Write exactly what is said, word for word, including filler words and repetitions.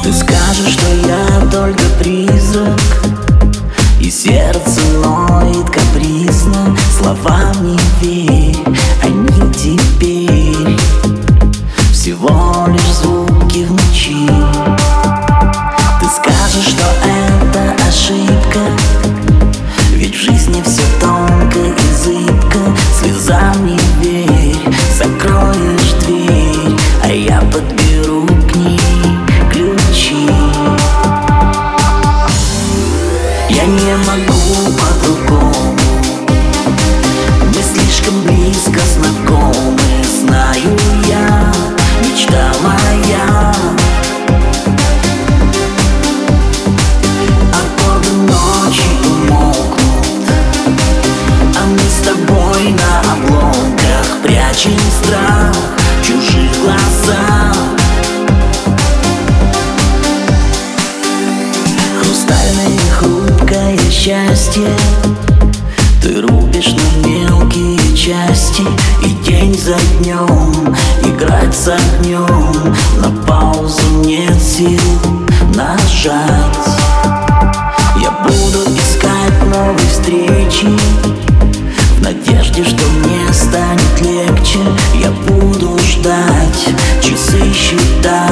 Ты скажешь, что я только призрак, и сердце ноет капризно. Словам не верь, они теперь всего лишь звуки в ночи. Ты скажешь, что это ошибка, ведь в жизни все тонко и зыбко. Слезам не верь, закроешь дверь, а я подберу к ней ключи. Я не могу по-другому, мы слишком близко знакомы. Знаю я, мечта моя, аккорды ночи умолкнут, а мы с тобой на обломках прячем страх в чужих глазах. Хрустальное и хрупкое счастье ты рубишь на мелкие части, и день за днем играть с огнем. На паузу нет сил нажать. Я буду искать новой встречи в надежде, что мне станет легче. Я буду ждать, часы считать.